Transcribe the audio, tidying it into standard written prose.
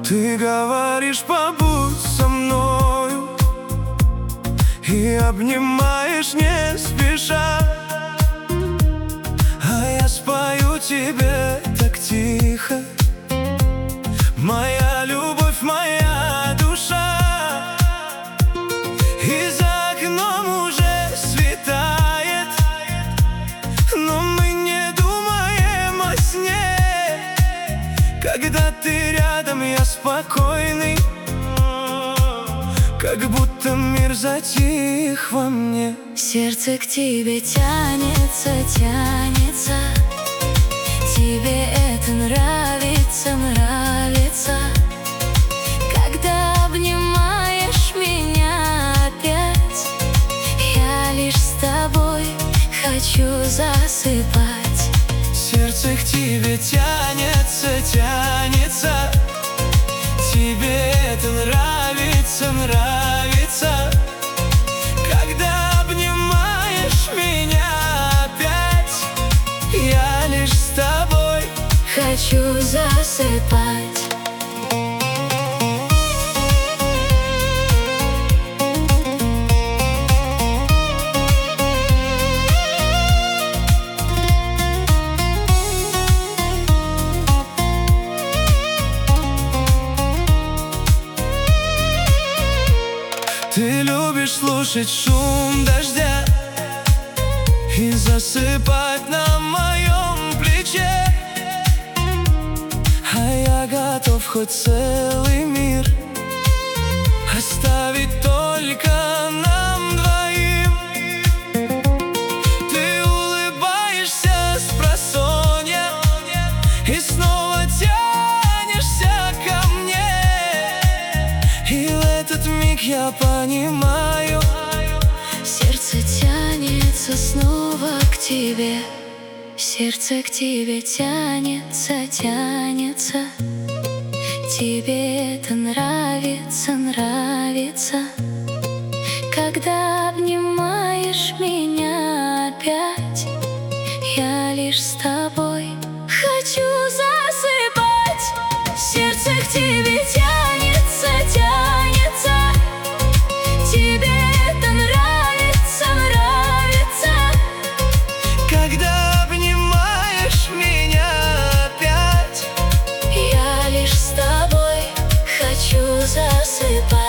Ты говоришь: побудь со мною, и обнимаешь не спеша, а я спою тебе так тихо: моя любовь, моя душа. И за окном уже светает, но мы не думаем о сне. Когда ты рядом, я спокойный, как будто мир затих во мне. Сердце к тебе тянется, тянется. Тебе это нравится, нравится. Когда обнимаешь меня опять, я лишь с тобой хочу засыпать. Сердце к тебе тянется, тянется. Тебе это нравится, нравится. Когда обнимаешь меня опять, я лишь с тобой хочу засыпать. Ты любишь слушать шум дождя и засыпать на моем плече, а я готов хоть целый мир оставить только нам двоим. Ты улыбаешься спросонья и снова тянешься ко мне, и в этот миг я понимаю: сердце тянется снова к тебе. Сердце к тебе тянется, тянется. Тебе это нравится, нравится. Когда обнимаешь меня опять, я лишь с тобой хочу засыпать. Сердце к тебе тянется, тянется. Тебе это нравится, нравится. когда обнимаешь меня опять, Я лишь с тобой хочу засыпать.